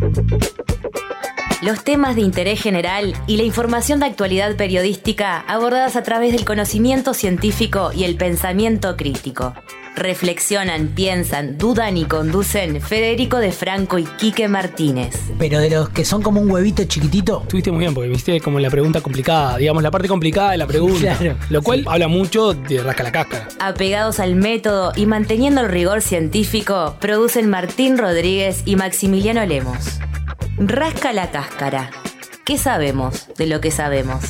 Los temas de interés general y la información de actualidad periodística abordadas a través del conocimiento científico y el pensamiento crítico. Reflexionan, piensan, dudan y conducen Federico de Franco y Quique Martínez. Pero de los que son como un huevito chiquitito. Estuviste muy bien porque viste como la pregunta complicada, digamos la parte complicada de la pregunta, Claro, lo cual sí. habla mucho de rasca la cáscara. Apegados al método y manteniendo el rigor científico, producen Martín Rodríguez y Maximiliano Lemos. Rasca la cáscara. ¿Qué sabemos de lo que sabemos?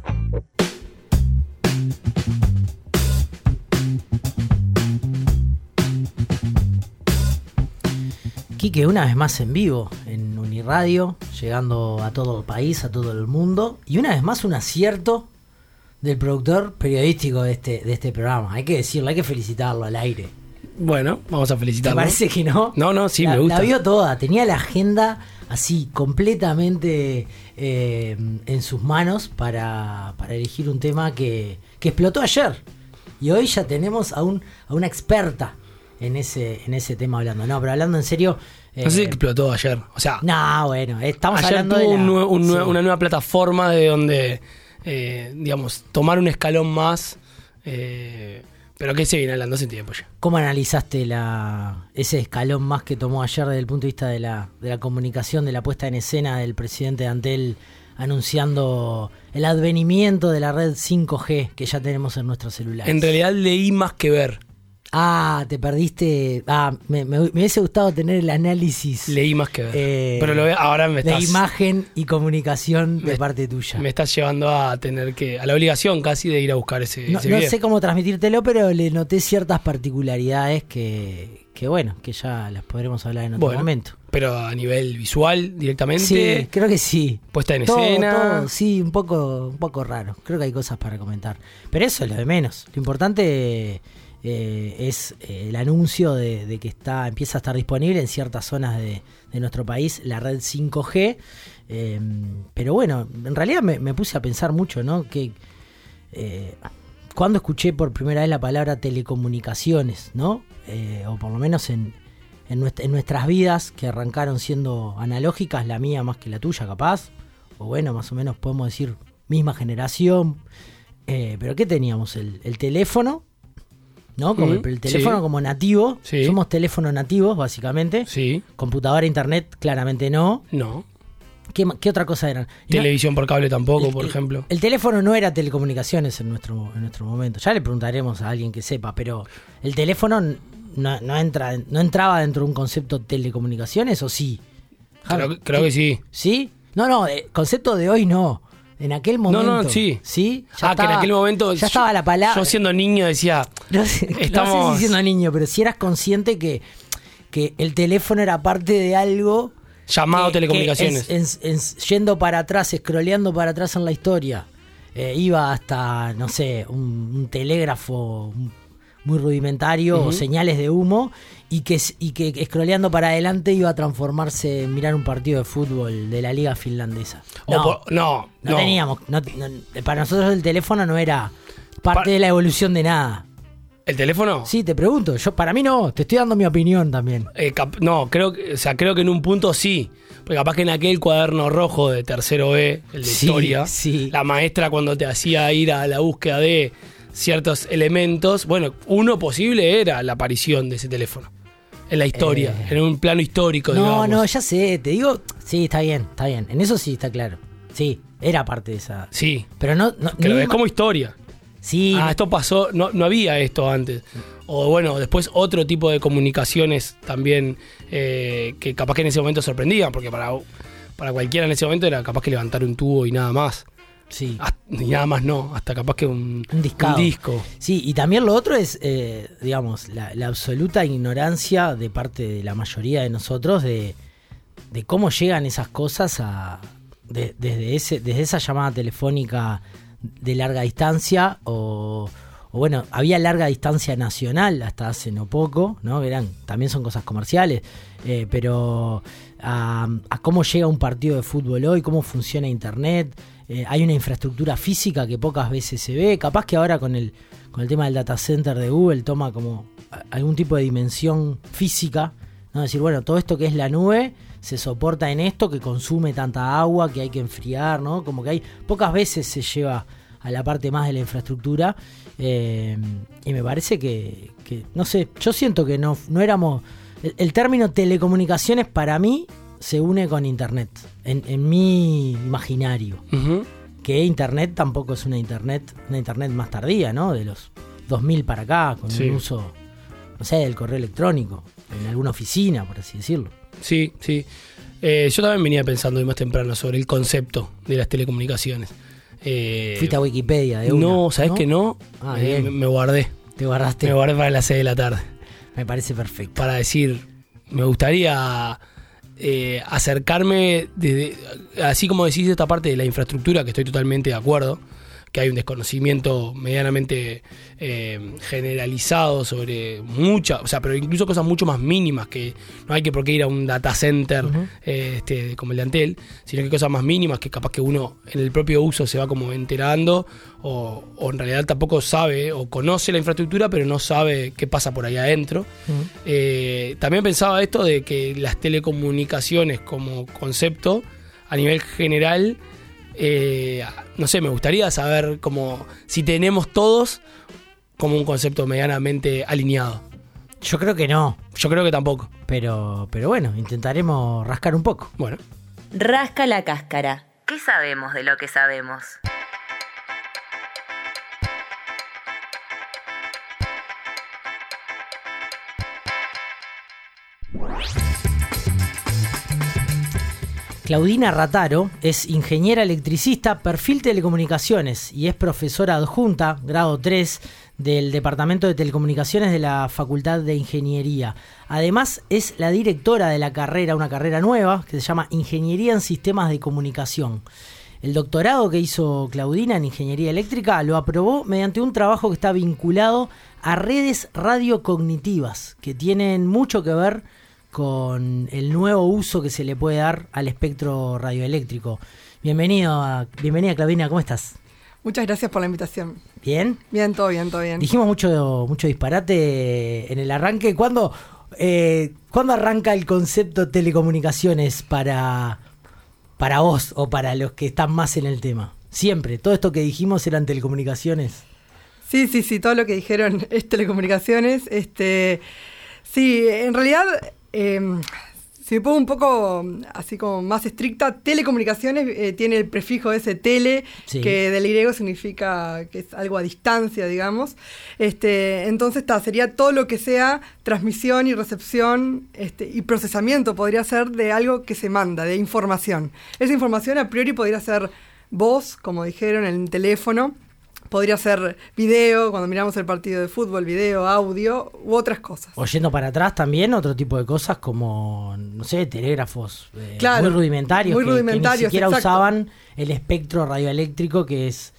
Quique, una vez más en vivo en Uniradio, llegando a todo el país, a todo el mundo, y una vez más un acierto del productor periodístico de este programa. Hay que decirlo, hay que felicitarlo al aire. Bueno, vamos a ¿Te felicitarlo. parece que no? No, sí, La, me gusta. La vio toda, tenía la agenda así completamente en sus manos para elegir un tema que explotó ayer. Y hoy ya tenemos a una experta en ese tema hablando. No, pero hablando en serio. No sé si explotó ayer. O sea, No, bueno, estamos ayer hablando tuvo de una nueva plataforma de donde, digamos, tomar un escalón más. Pero que se viene hablando hace tiempo ya. ¿Cómo analizaste ese escalón más que tomó ayer desde el punto de vista de la comunicación, de la puesta en escena del presidente de Antel anunciando el advenimiento de la red 5G que ya tenemos en nuestros celulares? En realidad leí más que ver. Ah, te perdiste. Me hubiese gustado tener el análisis Leí más que ver. Pero ahora me de estás... imagen y comunicación de parte tuya. Me estás llevando a la obligación casi de ir a buscar ese No video. sé cómo transmitírtelo, pero le noté ciertas particularidades que ya las podremos hablar en otro momento. Pero a nivel visual directamente. Sí, creo que sí. Puesta en escena. Todo, sí, un poco raro. Creo que hay cosas para comentar. Pero eso es lo de menos. Lo importante es el anuncio de que empieza a estar disponible en ciertas zonas de nuestro país la red 5G. Pero bueno, en realidad me puse a pensar mucho, ¿no? Que cuando escuché por primera vez la palabra telecomunicaciones, ¿no? O por lo menos en nuestras vidas que arrancaron siendo analógicas, la mía más que la tuya capaz, o bueno, más o menos podemos decir misma generación, pero ¿qué teníamos? El teléfono, ¿no? Como el teléfono como nativo, sí. Somos teléfonos nativos básicamente, Sí. Computadora, internet, claramente no. No. ¿Qué otra cosa eran? Televisión por cable tampoco, por ejemplo. El teléfono no era telecomunicaciones en nuestro momento. Ya le preguntaremos a alguien que sepa, pero el teléfono no entraba dentro de un concepto de telecomunicaciones, ¿o sí? Creo que sí. ¿Sí? No, concepto de hoy no. En aquel momento. No, sí. ¿Sí? Que en aquel momento. Ya estaba la palabra. Yo siendo niño decía. No sé si siendo niño, pero si eras consciente que el teléfono era parte de algo. Llamado telecomunicaciones. Yendo para atrás, scrolleando para atrás en la historia, iba hasta, no sé, un telégrafo muy rudimentario, o señales de humo, y que scrolleando para adelante iba a transformarse en mirar un partido de fútbol de la liga finlandesa. No teníamos. Para nosotros el teléfono no era parte de la evolución de nada. ¿El teléfono? Sí, te pregunto. Para mí no, te estoy dando mi opinión también. Creo que en un punto sí. Porque capaz que en aquel cuaderno rojo de tercero B, el de historia, la maestra cuando te hacía ir a la búsqueda de ciertos elementos, bueno, uno posible era la aparición de ese teléfono. En la historia, en un plano histórico, digamos. No, ya sé, te digo, sí, está bien. En eso sí está claro. Sí, era parte de esa. Sí. Pero no que lo ves como historia. Sí. Esto pasó, no había esto antes. O bueno, después otro tipo de comunicaciones también que capaz que en ese momento sorprendían, porque para cualquiera en ese momento era capaz que levantar un tubo y nada más. Sí. Y nada más no, hasta capaz que un disco. Sí, y también lo otro es, digamos, la absoluta ignorancia de parte de la mayoría de nosotros de cómo llegan esas cosas desde esa llamada telefónica de larga distancia o bueno, había larga distancia nacional hasta hace no poco, ¿no? También son cosas comerciales, pero a cómo llega un partido de fútbol hoy, cómo funciona internet. Hay una infraestructura física que pocas veces se ve, capaz que ahora con el tema del data center de Google toma como algún tipo de dimensión física, ¿no? Decir, bueno, todo esto que es la nube se soporta en esto, que consume tanta agua, que hay que enfriar, ¿no? Como que hay pocas veces se lleva a la parte más de la infraestructura, y me parece que no sé, yo siento que no éramos... El término telecomunicaciones para mí se une con internet, en mi imaginario. Uh-huh. Que internet tampoco es una internet más tardía, ¿no? De los 2000 para acá, con un uso, no sé, del correo electrónico, en alguna oficina, por así decirlo. Sí. Yo también venía pensando más temprano sobre el concepto de las telecomunicaciones. Fuiste a Wikipedia de una. No, ¿sabés que no? Me guardé. ¿Te guardaste? Me guardé para las 6 de la tarde. Me parece perfecto. Para decir, me gustaría acercarme, así como decís, de esta parte de la infraestructura, que estoy totalmente de acuerdo, que hay un desconocimiento medianamente generalizado sobre muchas, o sea, pero incluso cosas mucho más mínimas, que no hay que por qué ir a un data center como el de Antel, sino que cosas más mínimas que capaz que uno en el propio uso se va como enterando, o en realidad tampoco sabe o conoce la infraestructura, pero no sabe qué pasa por ahí adentro. También pensaba esto de que las telecomunicaciones como concepto a nivel general, no sé, me gustaría saber como si tenemos todos como un concepto medianamente alineado. Yo creo que no. Yo creo que tampoco. Pero bueno, intentaremos rascar un poco. Bueno. Rasca la cáscara. ¿Qué sabemos de lo que sabemos? Claudina Rataro es ingeniera electricista, perfil telecomunicaciones, y es profesora adjunta, grado 3, del Departamento de Telecomunicaciones de la Facultad de Ingeniería. Además, es la directora de la carrera, una carrera nueva, que se llama Ingeniería en Sistemas de Comunicación. El doctorado que hizo Claudina en Ingeniería Eléctrica lo aprobó mediante un trabajo que está vinculado a redes radiocognitivas, que tienen mucho que ver con el nuevo uso que se le puede dar al espectro radioeléctrico. Bienvenida Claudina, ¿cómo estás? Muchas gracias por la invitación. ¿Bien? Bien, todo bien. Dijimos mucho disparate en el arranque. ¿Cuándo arranca el concepto telecomunicaciones para vos o para los que están más en el tema? Siempre, todo esto que dijimos eran telecomunicaciones. Sí, todo lo que dijeron es telecomunicaciones. Sí, en realidad, si me pongo un poco así como más estricta, telecomunicaciones tiene el prefijo ese tele, sí, que del griego significa que es algo a distancia, digamos. Entonces sería todo lo que sea transmisión y recepción y procesamiento, podría ser de algo que se manda, de información. Esa información a priori podría ser voz, como dijeron, en el teléfono. Podría ser video, cuando miramos el partido de fútbol, video, audio, u otras cosas. O yendo para atrás también, otro tipo de cosas como, no sé, telégrafos claro, muy rudimentarios, que ni siquiera exacto, usaban el espectro radioeléctrico, que es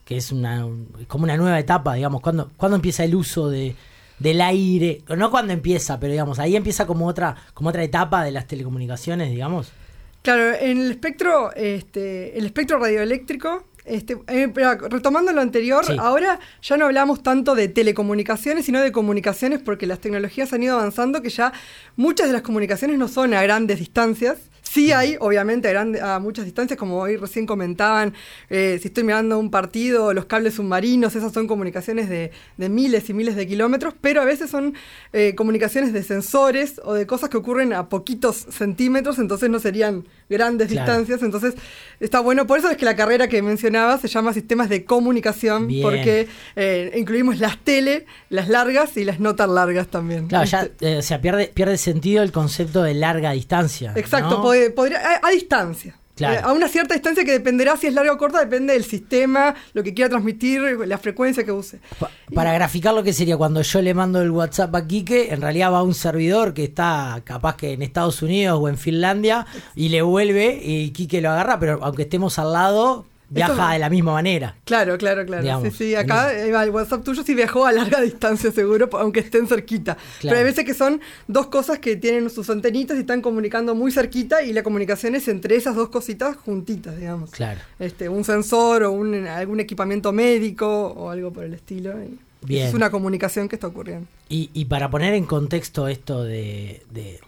como una nueva etapa, digamos. ¿Cuándo empieza el uso del aire? No cuando empieza, pero digamos, ahí empieza como otra etapa de las telecomunicaciones, digamos. Claro, en el espectro radioeléctrico, retomando lo anterior, sí, ahora ya no hablamos tanto de telecomunicaciones, sino de comunicaciones, porque las tecnologías han ido avanzando, que ya muchas de las comunicaciones no son a grandes distancias. Sí hay, obviamente, a muchas distancias, como hoy recién comentaban, si estoy mirando un partido, los cables submarinos, esas son comunicaciones de miles y miles de kilómetros, pero a veces son comunicaciones de sensores o de cosas que ocurren a poquitos centímetros, entonces no serían grandes distancias, entonces está bueno. Por eso es que la carrera que mencionaba se llama Sistemas de Comunicación. Bien. Porque incluimos las largas y las no tan largas también. Claro, o sea, pierde sentido el concepto de larga distancia. Exacto, ¿no? Podría a distancia. Claro. A una cierta distancia que dependerá si es larga o corta, depende del sistema, lo que quiera transmitir, la frecuencia que use. Para graficar lo que sería cuando yo le mando el WhatsApp a Quique, en realidad va a un servidor que está capaz que en Estados Unidos o en Finlandia y le vuelve y Quique lo agarra, pero aunque estemos al lado, viaja de la misma manera. Claro. Digamos, sí, acá el WhatsApp tuyo sí viajó a larga distancia seguro, aunque estén cerquita. Claro. Pero hay veces que son dos cosas que tienen sus antenitas y están comunicando muy cerquita, y la comunicación es entre esas dos cositas juntitas, digamos. Claro. Un sensor o algún equipamiento médico o algo por el estilo. Es una comunicación que está ocurriendo. Y para poner en contexto esto del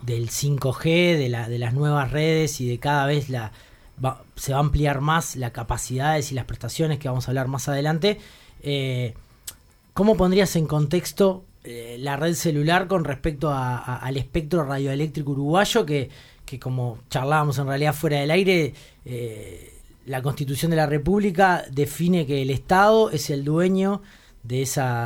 5G, de las nuevas redes y de cada vez se va a ampliar más las capacidades y las prestaciones que vamos a hablar más adelante, ¿cómo pondrías en contexto la red celular con respecto al espectro radioeléctrico uruguayo que como charlábamos en realidad fuera del aire, la Constitución de la República define que el Estado es el dueño de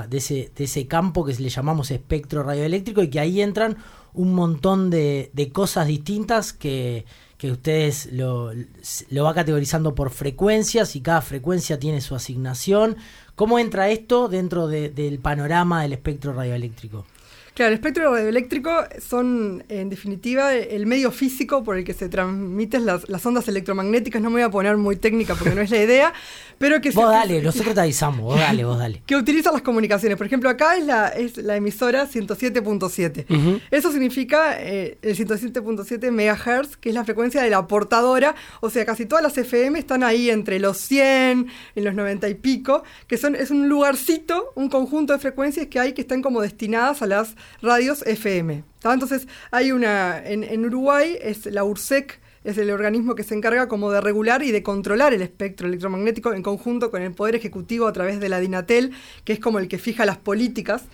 ese campo que le llamamos espectro radioeléctrico y que ahí entran un montón de cosas distintas que ustedes lo va categorizando por frecuencias y cada frecuencia tiene su asignación. ¿Cómo entra esto dentro del panorama del espectro radioeléctrico? Claro, el espectro radioeléctrico son, en definitiva, el medio físico por el que se transmiten las ondas electromagnéticas. No me voy a poner muy técnica porque no es la idea, pero que... Nosotros te avisamos, vos dale. Que utilizan las comunicaciones. Por ejemplo, acá es la emisora 107.7. Uh-huh. Eso significa el 107.7 MHz, que es la frecuencia de la portadora. O sea, casi todas las FM están ahí entre los 100, en los 90 y pico, que es un lugarcito, un conjunto de frecuencias que hay que están como destinadas a las radios FM. Entonces hay en Uruguay es la URSEC, es el organismo que se encarga como de regular y de controlar el espectro electromagnético en conjunto con el Poder Ejecutivo a través de la DINATEL, que es como el que fija las políticas.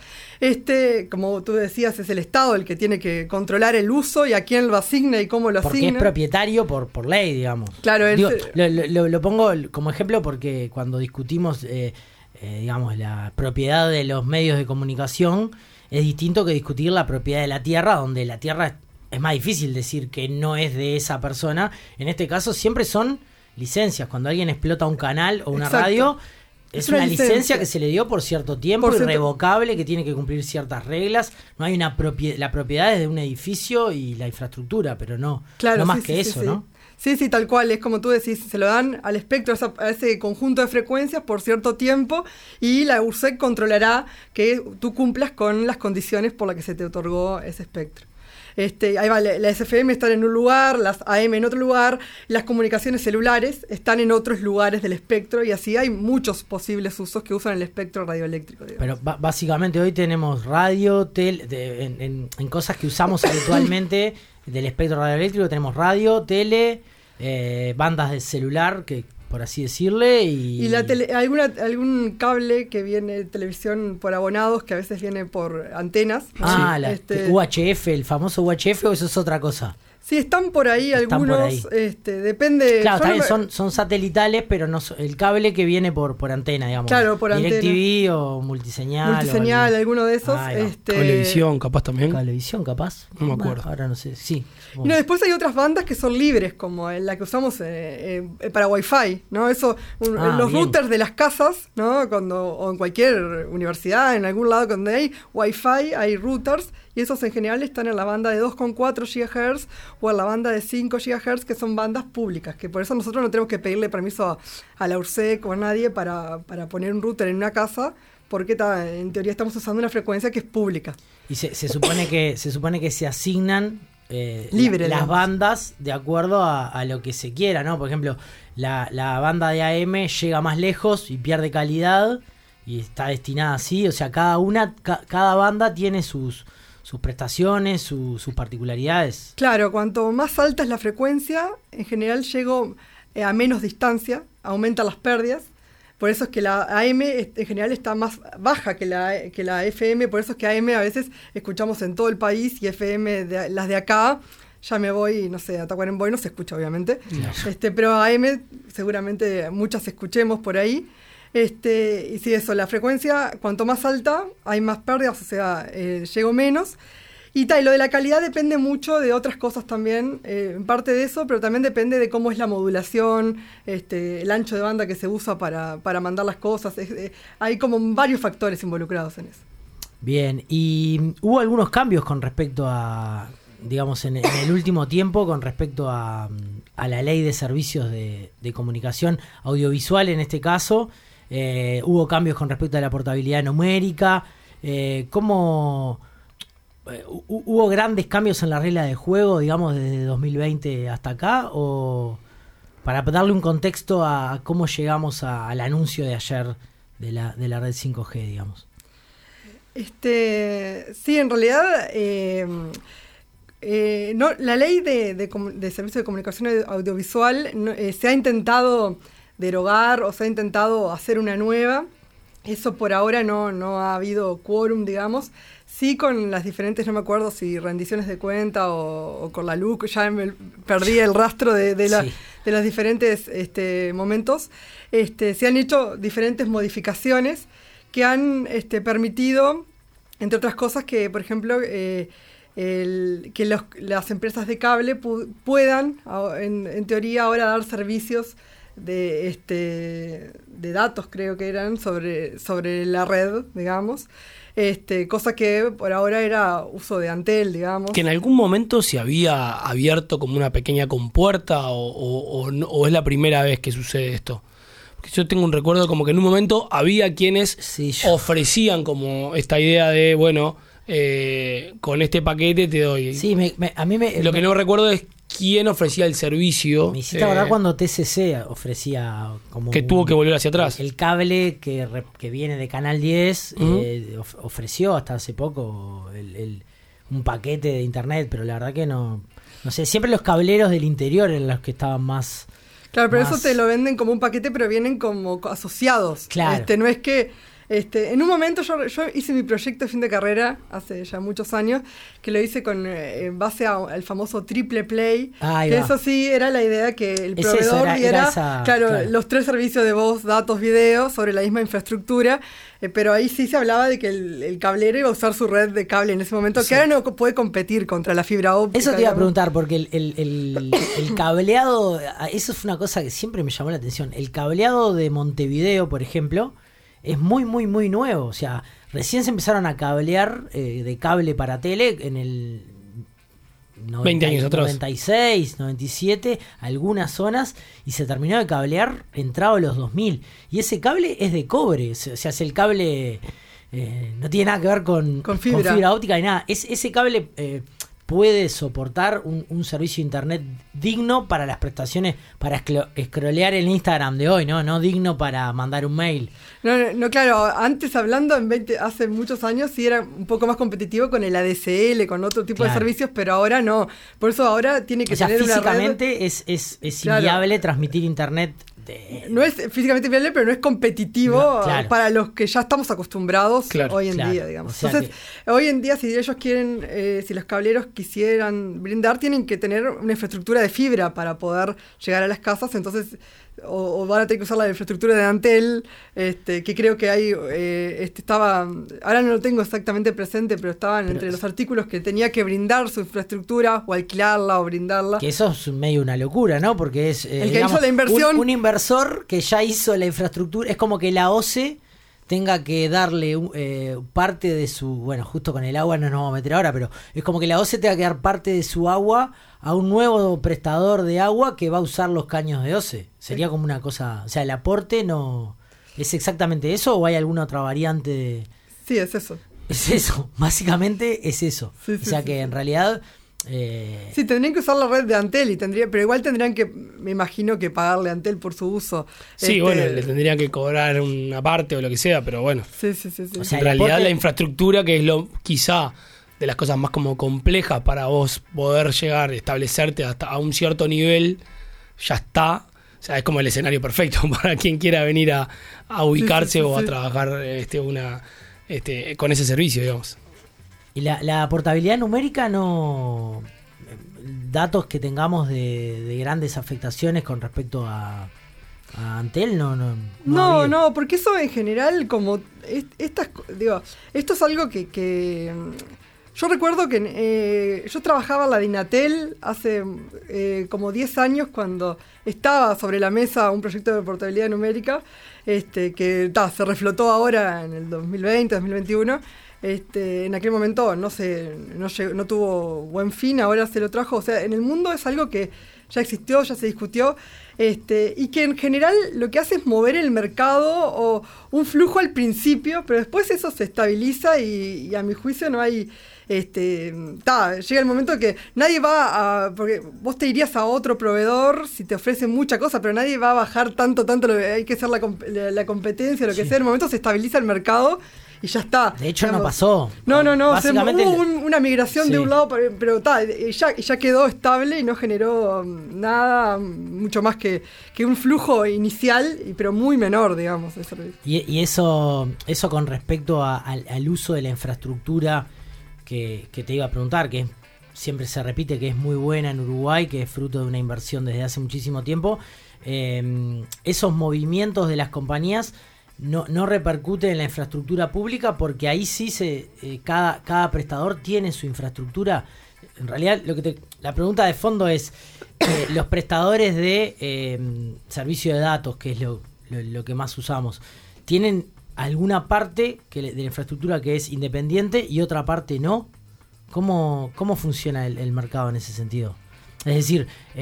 Como tú decías, es el Estado el que tiene que controlar el uso y a quién lo asigna y cómo lo asigna. Porque es propietario por ley, digamos. Claro. Lo pongo como ejemplo porque cuando discutimos digamos, la propiedad de los medios de comunicación, es distinto que discutir la propiedad de la tierra, donde la tierra es más difícil decir que no es de esa persona. En este caso siempre son licencias. Cuando alguien explota un canal o una radio, es una licencia que se le dio por cierto tiempo, irrevocable, que tiene que cumplir ciertas reglas. No hay la propiedad es de un edificio y la infraestructura, pero no más que eso, ¿no? Sí, tal cual, es como tú decís, se lo dan al espectro, a ese conjunto de frecuencias por cierto tiempo y la URSEC controlará que tú cumplas con las condiciones por las que se te otorgó ese espectro. Ahí va, las FM están en un lugar, las AM en otro lugar, las comunicaciones celulares están en otros lugares del espectro y así hay muchos posibles usos que usan el espectro radioeléctrico. Pero básicamente hoy tenemos radio, en cosas que usamos habitualmente del espectro radioeléctrico tenemos radio, tele, bandas de celular, que por así decirle, y la algún cable que viene de televisión por abonados, que a veces viene por antenas. UHF, el famoso UHF, o eso es otra cosa. Sí, están por ahí algunos, depende... Claro, también son satelitales, pero no el cable que viene por antena, digamos. Claro, por antena. DirecTV o multiseñal. Multiseñal, alguno de esos. Cablevisión, capaz también. Cablevisión, capaz. No me acuerdo. Ahora no sé, sí. Y después hay otras bandas que son libres, como la que usamos para Wi-Fi, ¿no? Eso, los routers de las casas, ¿no? O en cualquier universidad, en algún lado donde hay Wi-Fi, hay routers, y esos en general están en la banda de 2,4 GHz o en la banda de 5 GHz, que son bandas públicas, que por eso nosotros no tenemos que pedirle permiso a la URSEC o a nadie para poner un router en una casa, porque en teoría estamos usando una frecuencia que es pública. Y se supone que se asignan las bandas de acuerdo a lo que se quiera, ¿no? Por ejemplo, la banda de AM llega más lejos y pierde calidad y está destinada así, o sea, cada banda tiene sus prestaciones, sus particularidades. Claro, cuanto más alta es la frecuencia, en general llego a menos distancia, aumentan las pérdidas. Por eso es que la AM en general está más baja que la FM, por eso es que AM a veces escuchamos en todo el país y FM, las de acá, ya me voy, no sé, a Tacuarembó no se escucha obviamente, pero AM seguramente muchas escuchemos por ahí. Y sí, eso, la frecuencia, cuanto más alta, hay más pérdidas, o sea, llego menos. Y lo de la calidad depende mucho de otras cosas también, en parte de eso, pero también depende de cómo es la modulación, el ancho de banda que se usa para mandar las cosas. Hay como varios factores involucrados en eso. Bien, y hubo algunos cambios con respecto a, digamos, en el último tiempo, con respecto a la ley de servicios de comunicación audiovisual en este caso. Hubo cambios con respecto a la portabilidad numérica. ¿Hubo grandes cambios en la regla de juego, digamos, desde 2020 hasta acá? ¿O para darle un contexto a cómo llegamos al anuncio de ayer de la red 5G, digamos? Sí, en realidad no, la ley de servicio de comunicación audiovisual se ha intentado derogar o se ha intentado hacer una nueva. Eso por ahora no ha habido quórum, digamos. Sí, con las diferentes, no me acuerdo si rendiciones de cuenta o con la luz, ya me perdí el rastro de los diferentes momentos. Se han hecho diferentes modificaciones que han permitido, entre otras cosas, que, por ejemplo, las empresas de cable puedan, en teoría, ahora dar servicios de datos, creo que eran, sobre la red, digamos. Cosa que por ahora era uso de Antel, digamos. ¿Que en algún momento se había abierto como una pequeña compuerta o es la primera vez que sucede esto? Porque yo tengo un recuerdo como que en un momento había quienes ofrecían como esta idea de, bueno, con este paquete te doy. Sí, Lo que no recuerdo es quién ofrecía el servicio. Me hiciste acordar cuando TCC ofrecía como... Que tuvo que volver hacia atrás. El cable que viene de Canal 10 ofreció hasta hace poco un paquete de internet, pero la verdad que no sé, siempre los cableros del interior eran los que estaban más... Claro, pero eso te lo venden como un paquete, pero vienen como asociados. Claro. No es que... en un momento yo hice mi proyecto de fin de carrera, hace ya muchos años, que lo hice en base al famoso triple play, eso sí era la idea que el proveedor diera los 3 servicios de voz, datos, video sobre la misma infraestructura, pero ahí sí se hablaba de que el cablero iba a usar su red de cable en ese momento, que ahora no puede competir contra la fibra óptica. Eso te iba a preguntar, porque el cableado, eso es una cosa que siempre me llamó la atención, el cableado de Montevideo, por ejemplo, es muy, muy, muy nuevo. O sea, recién se empezaron a cablear de cable para tele en el 20 años atrás. 96, 97, algunas zonas, y se terminó de cablear entrado los 2000. Y ese cable es de cobre. O sea, el cable no tiene nada que ver con fibra óptica ni nada. Ese cable... puede soportar un servicio de internet digno para las prestaciones, para scrollear el Instagram de hoy, no digno para mandar un mail. No, claro, antes hablando, hace muchos años sí era un poco más competitivo con el ADSL, con otro tipo de servicios, pero ahora no. Por eso ahora tiene que tener una red. Físicamente es inviable transmitir internet. No es físicamente viable, pero no es competitivo para los que ya estamos acostumbrados hoy en día, digamos. Entonces, hoy en día, si ellos quieren, si los cableros quisieran brindar, tienen que tener una infraestructura de fibra para poder llegar a las casas, entonces o van a tener que usar la infraestructura de Antel, que creo que hay, estaba, ahora no lo tengo exactamente presente, pero estaban entre los artículos que tenía que brindar su infraestructura o alquilarla o brindarla. Que eso es medio una locura, ¿no? Porque es el que hizo la inversión, un inversor que ya hizo la infraestructura, es como que la OCE tenga que darle parte de su... Bueno, justo con el agua no nos vamos a meter ahora, pero es como que la OCE tenga que dar parte de su agua a un nuevo prestador de agua que va a usar los caños de OCE. Sería como una cosa... O sea, el aporte no... ¿Es exactamente eso o hay alguna otra variante? Sí, es eso. Es eso, básicamente es eso. Sí, o sea que en realidad... Sí, tendrían que usar la red de Antel, pero igual tendrían que, me imagino, que pagarle a Antel por su uso. Sí, bueno, le tendrían que cobrar una parte o lo que sea, pero bueno. Sí. O sea, en realidad la infraestructura, que es quizá de las cosas más como complejas para vos poder llegar, establecerte hasta a un cierto nivel, ya está. O sea, es como el escenario perfecto para quien quiera venir a ubicarse o a trabajar con ese servicio, digamos. Y la portabilidad numérica no... Datos que tengamos de grandes afectaciones con respecto a Antel no, porque eso en general, como esto es algo que yo recuerdo que yo trabajaba en la Dinatel hace como 10 años cuando estaba sobre la mesa un proyecto de portabilidad numérica que se reflotó ahora en el 2020, 2021. En aquel momento no tuvo buen fin, ahora se lo trajo. O sea, en el mundo es algo que ya existió, ya se discutió, y que en general lo que hace es mover el mercado o un flujo al principio, pero después eso se estabiliza y a mi juicio no hay... llega el momento que nadie va porque vos te irías a otro proveedor si te ofrecen mucha cosa, pero nadie va a bajar tanto, hay que hacer la competencia, lo que sea. En el momento se estabiliza el mercado ya está. De hecho, no pasó. No. Básicamente hubo una migración de un lado, pero ya quedó estable y no generó nada mucho más que un flujo inicial, pero muy menor, digamos. Y eso con respecto al uso de la infraestructura que te iba a preguntar, que siempre se repite que es muy buena en Uruguay, que es fruto de una inversión desde hace muchísimo tiempo. Esos movimientos de las compañías no repercuten en la infraestructura pública, porque ahí sí cada prestador tiene su infraestructura. En realidad la pregunta de fondo es los prestadores de servicio de datos, que es lo que más usamos, ¿tienen alguna parte de la infraestructura que es independiente y otra parte no? ¿Cómo funciona el mercado en ese sentido? Es decir,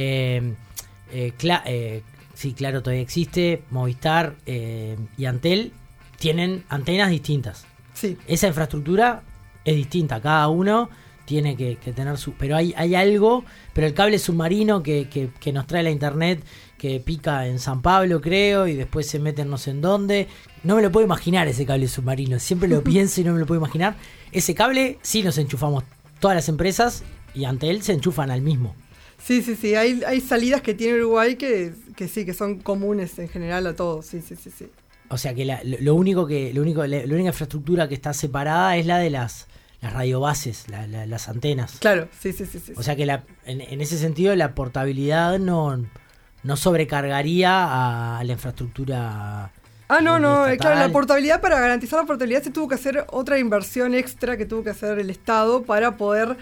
sí, claro, todavía existe. Movistar y Antel tienen antenas distintas. Sí. Esa infraestructura es distinta. Cada uno tiene que tener su... Pero hay algo... Pero el cable submarino que nos trae la internet, que pica en San Pablo, creo, y después se mete en no sé en dónde. No me lo puedo imaginar ese cable submarino. Siempre lo pienso y no me lo puedo imaginar. Ese cable sí nos enchufamos todas las empresas, y Antel se enchufan al mismo. Sí. Hay salidas que tiene Uruguay que sí, que son comunes en general a todos. Sí. O sea que la única infraestructura que está separada es la de las radiobases, las antenas. Claro, sí. O sea que en ese sentido la portabilidad no sobrecargaría a la infraestructura. No, claro, la portabilidad, para garantizar la portabilidad se tuvo que hacer otra inversión extra que tuvo que hacer el Estado para poder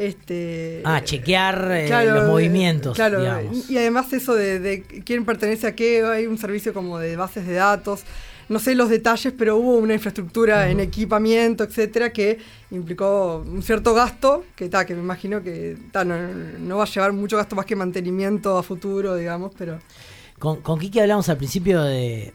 chequear los movimientos, claro, digamos. Y además eso de quién pertenece a qué, hay un servicio como de bases de datos, no sé los detalles, pero hubo una infraestructura en equipamiento, etcétera, que implicó un cierto gasto, que me imagino que no va a llevar mucho gasto más que mantenimiento a futuro, digamos, pero... Con Kiki hablamos al principio de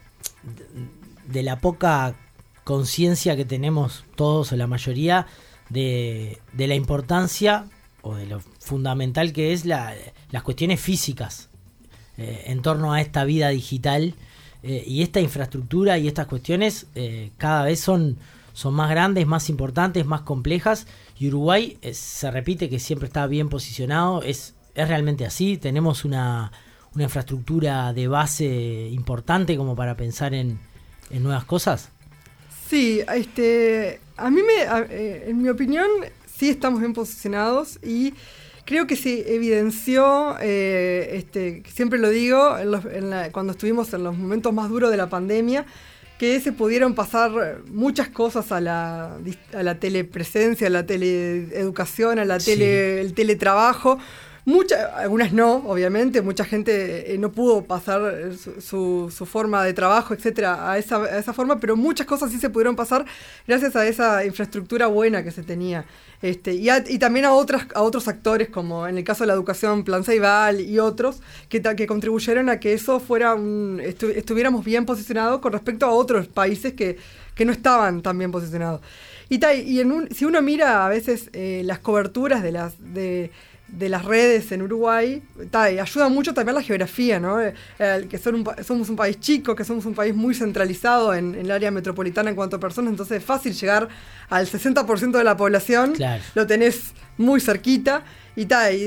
la poca conciencia que tenemos todos, o la mayoría, de la importancia o de lo fundamental que es las cuestiones físicas en torno a esta vida digital, y esta infraestructura y estas cuestiones cada vez son más grandes, más importantes, más complejas, y Uruguay se repite que siempre está bien posicionado. Es realmente así. Tenemos una infraestructura de base importante como para pensar en nuevas cosas. Sí, a mí en mi opinión sí estamos bien posicionados, y creo que se evidenció, siempre lo digo, cuando estuvimos en los momentos más duros de la pandemia, que se pudieron pasar muchas cosas a la telepresencia, a la teleeducación, el teletrabajo. Algunas no, obviamente, mucha gente no pudo pasar su forma de trabajo, etcétera, a esa forma, pero muchas cosas sí se pudieron pasar gracias a esa infraestructura buena que se tenía. Y también a otros actores, como en el caso de la educación, Plan Ceibal y otros, que contribuyeron a que eso estuviéramos bien posicionados con respecto a otros países que no estaban tan bien posicionados. Si uno mira a veces las coberturas de las redes en Uruguay, ayuda mucho también la geografía, ¿no? Que somos un país chico, que somos un país muy centralizado en el área metropolitana en cuanto a personas, entonces es fácil llegar al 60% de la población, claro. Lo tenés muy cerquita, y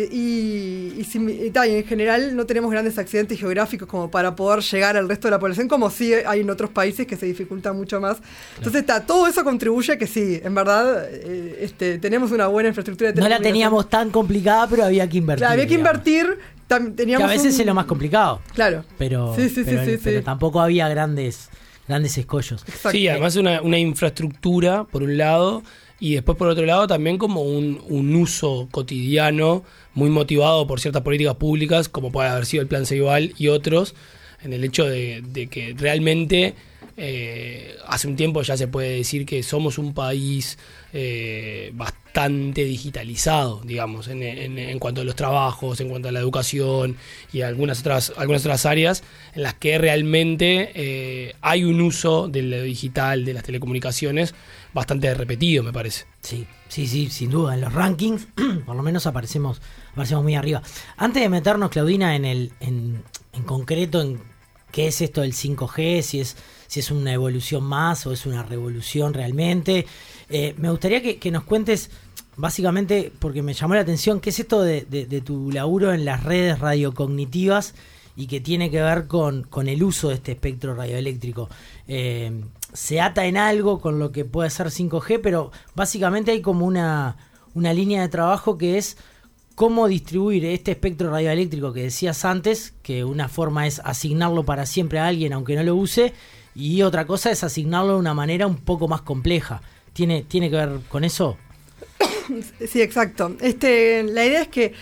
en general no tenemos grandes accidentes geográficos como para poder llegar al resto de la población, como sí hay en otros países que se dificulta mucho más. Claro. Entonces todo eso contribuye a que sí, en verdad tenemos una buena infraestructura de telecomunicación. No la teníamos tan complicada, pero había que invertir. Claro, había que invertir. Que a veces es lo más complicado. Claro. Pero tampoco había grandes escollos. Exacto. Sí, además una infraestructura, por un lado, y después por otro lado también como un uso cotidiano muy motivado por ciertas políticas públicas, como puede haber sido el Plan Ceibal y otros, en el hecho de que realmente hace un tiempo ya se puede decir que somos un país bastante digitalizado, digamos, en cuanto a los trabajos, en cuanto a la educación y algunas otras áreas en las que realmente hay un uso de lo digital, de las telecomunicaciones, bastante repetido, me parece. Sí, sin duda. En los rankings, por lo menos aparecemos muy arriba. Antes de meternos, Claudina, en concreto en qué es esto del 5G, si es una evolución más o es una revolución realmente. Me gustaría que nos cuentes, básicamente, porque me llamó la atención, qué es esto de tu laburo en las redes radiocognitivas y que tiene que ver con el uso de este espectro radioeléctrico. Se ata en algo con lo que puede ser 5G, pero básicamente hay como una línea de trabajo que es cómo distribuir este espectro radioeléctrico que decías antes, que una forma es asignarlo para siempre a alguien aunque no lo use, y otra cosa es asignarlo de una manera un poco más compleja. ¿Tiene que ver con eso? Sí, exacto. La idea es que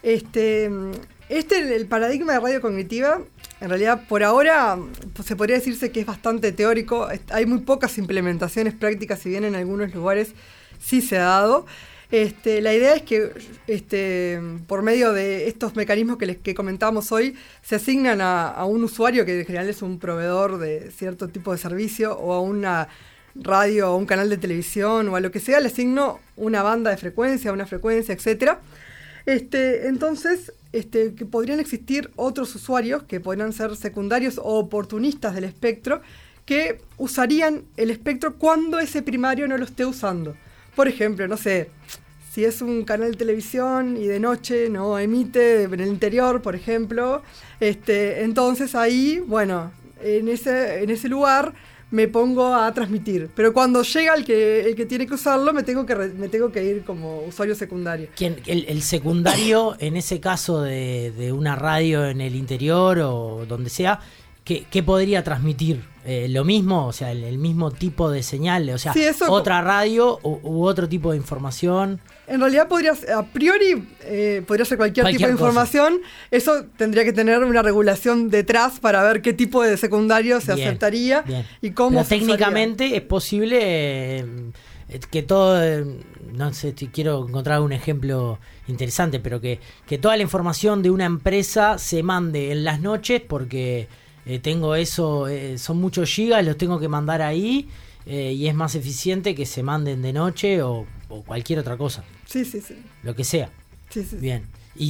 el paradigma de radio cognitiva, en realidad por ahora pues, se podría decirse que es bastante teórico. Hay muy pocas implementaciones prácticas, si bien en algunos lugares sí se ha dado. La idea es que por medio de estos mecanismos que comentábamos hoy, se asignan a un usuario que en general es un proveedor de cierto tipo de servicio, o a una radio o un canal de televisión o a lo que sea, le asigno una banda de frecuencia, una frecuencia, etcétera. Entonces, que podrían existir otros usuarios que podrían ser secundarios o oportunistas del espectro, que usarían el espectro cuando ese primario no lo esté usando. Por ejemplo, no sé, si es un canal de televisión y de noche no emite en el interior, por ejemplo, entonces ahí, bueno, en ese lugar me pongo a transmitir. Pero cuando llega el que tiene que usarlo, me tengo que ir como usuario secundario. El secundario, en ese caso de una radio en el interior o donde sea, ¿qué podría transmitir? ¿Lo mismo? O sea, el mismo tipo de señal, o sea, sí, otra radio u otro tipo de información. En realidad a priori podría ser cualquier tipo de información. Eso tendría que tener una regulación detrás para ver qué tipo de secundario se aceptaría y cómo. Pero técnicamente es posible que todo, no sé, quiero encontrar un ejemplo interesante, pero que toda la información de una empresa se mande en las noches porque tengo eso, son muchos gigas, los tengo que mandar ahí y es más eficiente que se manden de noche o cualquier otra cosa. Sí. Lo que sea. Sí. Bien.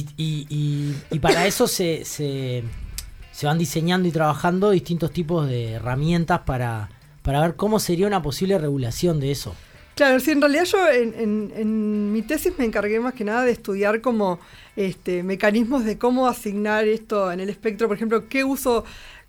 Y para eso se van diseñando y trabajando distintos tipos de herramientas para ver cómo sería una posible regulación de eso. Claro, sí, en realidad yo en mi tesis me encargué más que nada de estudiar como mecanismos de cómo asignar esto en el espectro. Por ejemplo, qué uso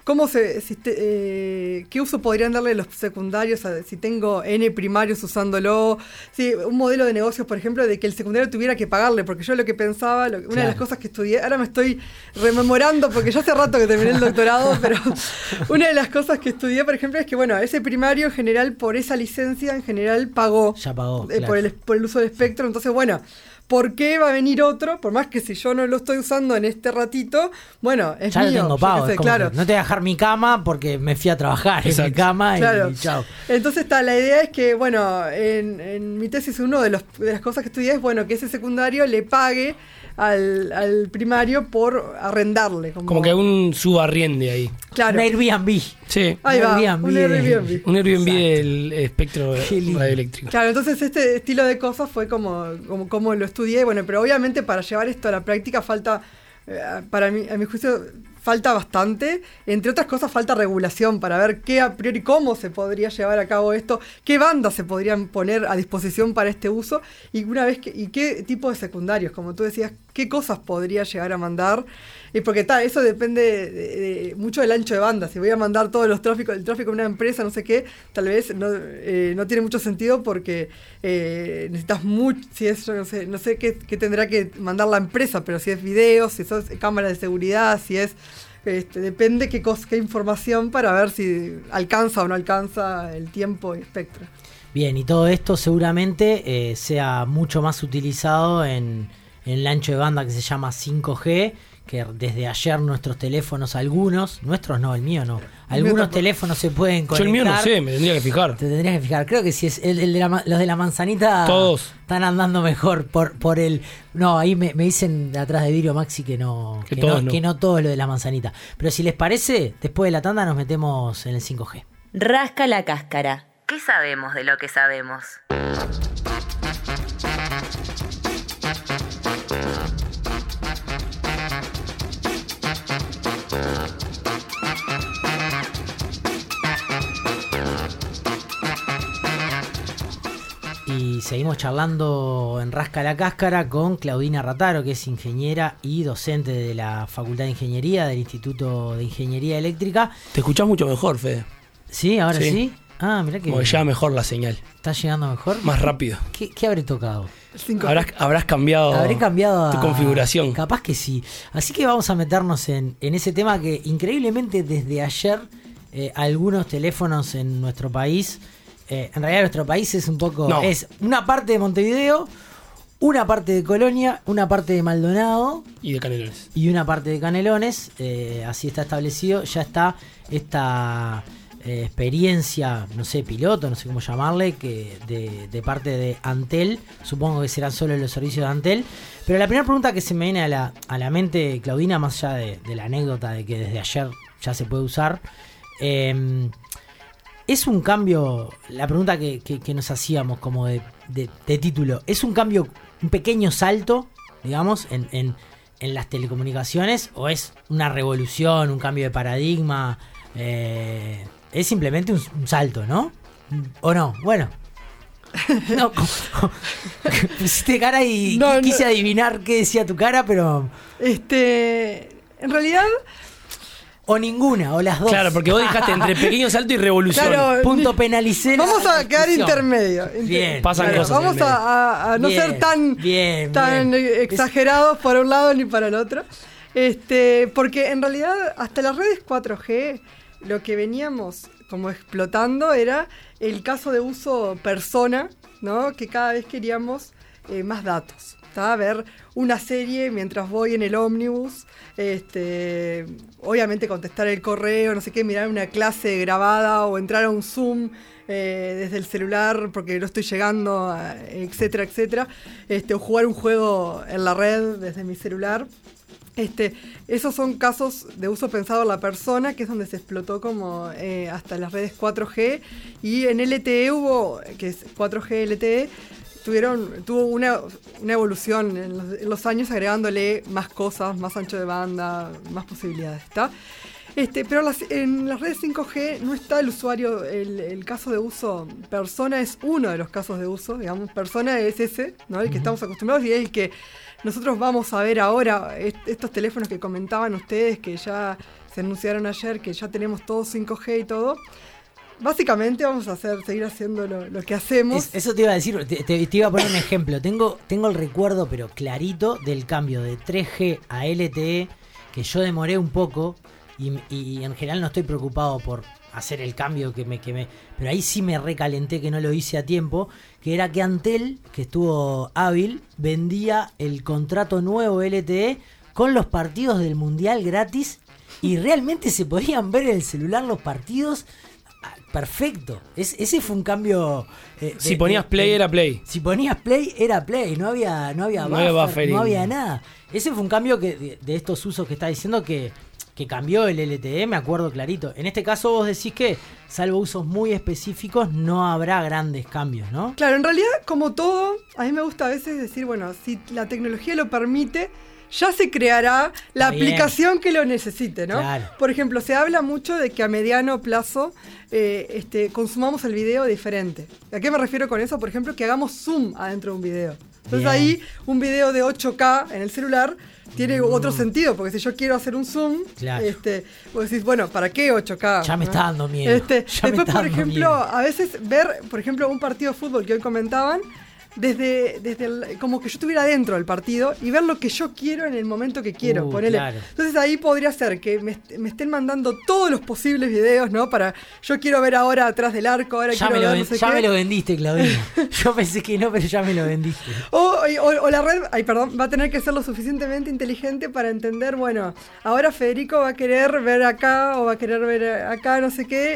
podrían darle los secundarios si tengo N primarios usándolo. Sí, un modelo de negocios, por ejemplo, de que el secundario tuviera que pagarle, porque yo lo que pensaba, una de las cosas que estudié, ahora me estoy rememorando porque ya hace rato que terminé el doctorado, pero una de las cosas que estudié, por ejemplo, es que bueno, ese primario en general por esa licencia en general pagó. Ya pagó, claro. por el uso del espectro. Entonces, bueno, ¿por qué va a venir otro? Por más que si yo no lo estoy usando en este ratito, bueno, es ya mío. Ya lo tengo pago, sé, claro. No te voy a dejar mi cama porque me fui a trabajar. Exacto. En mi cama y chao. Entonces la idea es que, bueno, en mi tesis una de las cosas que estudié es, bueno, que ese secundario le pague al primario por arrendarle. Como que un subarriende ahí. Claro. Un Airbnb. Sí. Ahí va, un Airbnb. Un Airbnb del espectro radioeléctrico. Claro, entonces este estilo de cosas fue como lo estudié. Bueno, pero obviamente para llevar esto a la práctica falta, a mi juicio, falta bastante. Entre otras cosas, falta regulación para ver qué a priori, cómo se podría llevar a cabo esto, qué bandas se podrían poner a disposición para este uso y qué tipo de secundarios, como tú decías, qué cosas podría llegar a mandar. Porque eso depende de mucho del ancho de banda. Si voy a mandar todos el tráfico de una empresa, no sé qué, tal vez no tiene mucho sentido porque necesitas mucho. Si es, no sé qué tendrá que mandar la empresa, pero si es videos, si son cámaras de seguridad, si es. Depende qué información para ver si alcanza o no alcanza el tiempo y espectro. Bien, y todo esto seguramente sea mucho más utilizado en el ancho de banda que se llama 5G, que desde ayer nuestros teléfonos, nuestros no, el mío no, algunos teléfonos se pueden conectar. Yo el mío no sé, me tendría que fijar. Te tendrías que fijar, creo que si es los de la manzanita, todos están andando mejor por el. No, ahí me dicen de atrás de vidrio, Maxi, que no todo es lo de la manzanita. Pero si les parece, después de la tanda nos metemos en el 5G. Rasca la cáscara. ¿Qué sabemos de lo que sabemos? seguimos charlando en Rasca la Cáscara con Claudina Rattaro, que es ingeniera y docente de la Facultad de Ingeniería del Instituto de Ingeniería Eléctrica. Te escuchás mucho mejor, Fede. ¿Sí? ¿Ahora sí? Ah, mirá que... Como que llega mejor la señal. ¿Está llegando mejor? Más rápido. ¿Qué habré tocado? Habrás cambiado, Habré cambiado tu configuración. Capaz que sí. Así que vamos a meternos en ese tema que increíblemente desde ayer algunos teléfonos en nuestro país, en realidad nuestro país es un poco... No. Es una parte de Montevideo, una parte de Colonia, una parte de Maldonado. Y de Canelones. Y una parte de Canelones. Así está establecido. Ya está esta... experiencia, no sé, piloto, no sé cómo llamarle, que de parte de Antel. Supongo que serán solo los servicios de Antel. Pero la primera pregunta que se me viene a la mente, Claudina, más allá de la anécdota de que desde ayer ya se puede usar, es un cambio, la pregunta que nos hacíamos como de título, ¿es un cambio, un pequeño salto, digamos, en las telecomunicaciones, o es una revolución, un cambio de paradigma? Es simplemente un salto, ¿no? ¿O no? Bueno. No, pusiste cara y quise adivinar qué decía tu cara, pero... En realidad... O ninguna, o las dos. Claro, porque vos dejaste entre pequeño salto y revolución. Claro, punto penalicero. Vamos a quedar intermedio. Bien. Pasan cosas. Vamos a no ser tan exagerados por un lado ni para el otro. Porque en realidad hasta las redes 4G lo que veníamos como explotando era el caso de uso persona, ¿no? Que cada vez queríamos más datos. ¿Tá? Ver una serie mientras voy en el ómnibus, obviamente contestar el correo, no sé qué, mirar una clase grabada o entrar a un Zoom desde el celular porque no estoy llegando, etcétera, etcétera, o jugar un juego en la red desde mi celular. Esos son casos de uso pensado en la persona, que es donde se explotó como hasta las redes 4G, y en LTE hubo, que es 4G LTE, tuvo una evolución en los años, agregándole más cosas, más ancho de banda, más posibilidades, ¿está? Pero en las redes 5G no está el usuario, el caso de uso persona es uno de los casos de uso, digamos, persona es ese, ¿no? El que estamos acostumbrados, y es el que nosotros vamos a ver ahora, estos teléfonos que comentaban ustedes, que ya se anunciaron ayer, que ya tenemos todo 5G y todo. Básicamente vamos a seguir haciendo lo que hacemos. Eso te iba a decir, te iba a poner un ejemplo. Tengo el recuerdo, pero clarito, del cambio de 3G a LTE, que yo demoré un poco, y en general no estoy preocupado por hacer el cambio pero ahí sí me recalenté que no lo hice a tiempo, que era que Antel, que estuvo hábil, vendía el contrato nuevo LTE con los partidos del Mundial gratis, y realmente se podían ver en el celular los partidos. Perfecto. Ese fue un cambio. Si ponías play, era play. Si ponías play, era play. No había buffer, no había nada. Ese fue un cambio de estos usos que está diciendo que cambió el LTE, me acuerdo clarito. En este caso vos decís que, salvo usos muy específicos, no habrá grandes cambios, ¿no? Claro, en realidad, como todo, a mí me gusta a veces decir, bueno, si la tecnología lo permite, ya se creará la aplicación que lo necesite, ¿no? Claro. Por ejemplo, se habla mucho de que a mediano plazo consumamos el video diferente. ¿A qué me refiero con eso? Por ejemplo, que hagamos zoom adentro de un video. Entonces ahí un video de 8K en el celular tiene otro sentido, porque si yo quiero hacer un zoom, claro, vos decís, bueno, ¿para qué 8K? Ya me está dando miedo. Después, por ejemplo, a veces ver, por ejemplo, un partido de fútbol que hoy comentaban, desde como que yo estuviera dentro del partido y ver lo que yo quiero en el momento que quiero, ponele. Claro. Entonces ahí podría ser que me estén mandando todos los posibles videos, ¿no? Yo quiero ver ahora atrás del arco, ahora quiero ver no sé ya qué. Me lo vendiste, Claudina. Yo pensé que no, pero ya me lo vendiste. O la red, va a tener que ser lo suficientemente inteligente para entender, bueno, ahora Federico va a querer ver acá o va a querer ver acá, no sé qué,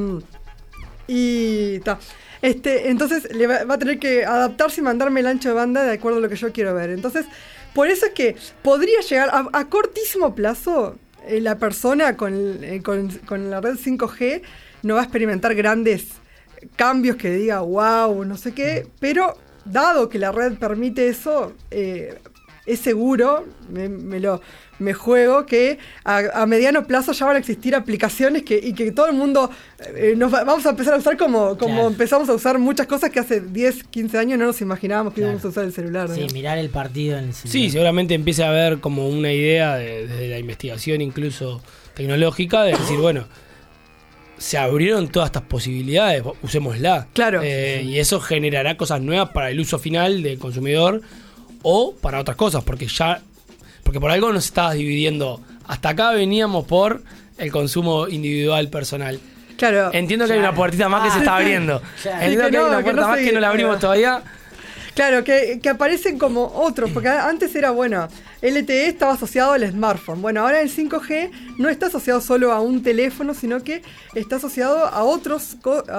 y ta. Entonces le va a tener que adaptarse y mandarme el ancho de banda de acuerdo a lo que yo quiero ver. Entonces, por eso es que podría llegar a cortísimo plazo, la persona con la red 5G no va a experimentar grandes cambios que diga wow, no sé qué, pero dado que la red permite eso, es seguro, me juego que a mediano plazo ya van a existir aplicaciones y que todo el mundo vamos a empezar a usar como empezamos a usar muchas cosas que hace 10, 15 años no nos imaginábamos que íbamos a usar el celular, ¿no? Sí, mirar el partido en el celular. Sí, seguramente empiece a haber como una idea desde la investigación incluso tecnológica de decir, bueno, se abrieron todas estas posibilidades, usémosla. Claro. Y eso generará cosas nuevas para el uso final del consumidor o para otras cosas, porque por algo nos estabas dividiendo. Hasta acá veníamos por el consumo individual personal. Claro. Entiendo que hay una puertita más que se está abriendo. Claro. Entiendo que hay una puerta más que no la abrimos todavía. Claro, que aparecen como otros, porque antes era, LTE estaba asociado al smartphone. Bueno, ahora el 5G no está asociado solo a un teléfono, sino que está asociado a otras